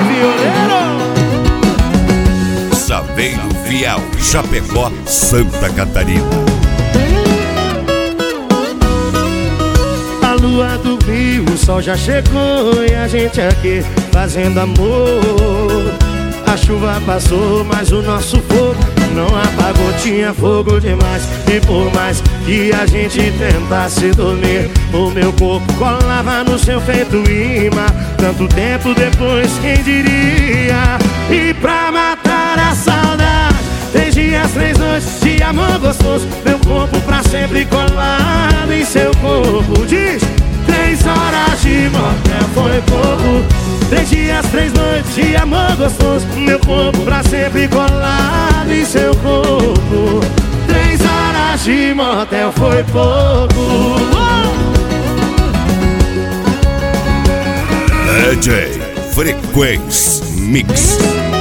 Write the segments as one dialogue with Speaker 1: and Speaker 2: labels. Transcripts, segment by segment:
Speaker 1: Violeiro!
Speaker 2: Saveiro Fiel, Chapecó, Santa Catarina.
Speaker 1: A lua dormiu, o sol já chegou e a gente aqui fazendo amor. A chuva passou, mas o nosso fogo não apagou. Tinha fogo demais e por mais que a gente tentasse dormir, o meu corpo colava no seu feito imã. Tanto tempo depois, quem diria? E pra matar a saudade, 3 dias, 3 noites de amor gostoso, meu corpo pra sempre colado em seu corpo. Diz, 3 horas de motel foi pouco. 3 dias, 3 noites de amor gostoso, meu corpo pra sempre colado em seu corpo. 3 horas de motel foi pouco.
Speaker 2: DJ Frequência Mix.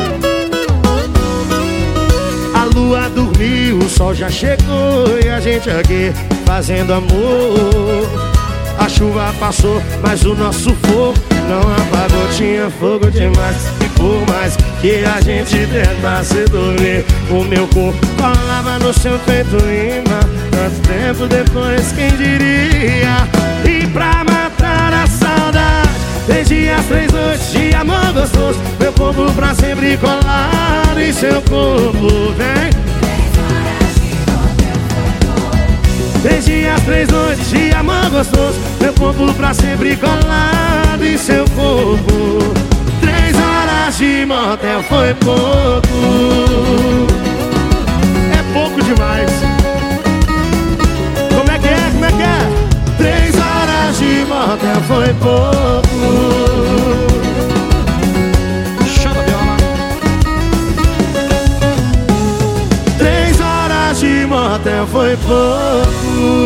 Speaker 1: A lua dormiu, o sol já chegou e a gente aqui fazendo amor. A chuva passou, mas o nosso fogo não apagou. Tinha fogo demais e por mais que a gente tentasse dormir, o meu corpo colava no seu peito imã. Tanto tempo depois, quem diria? E pra matar a saudade, 3 dias, 3 noites de amor gostoso, meu corpo pra sempre colado em seu corpo. Vem! 3 dias, 3 noites de amor gostoso, meu corpo pra sempre colado em seu corpo. 3 horas de motel foi pouco. É pouco demais. Como é que é? Como é que é? 3 horas de motel foi pouco. Chama a viola. 3 horas de motel foi pouco.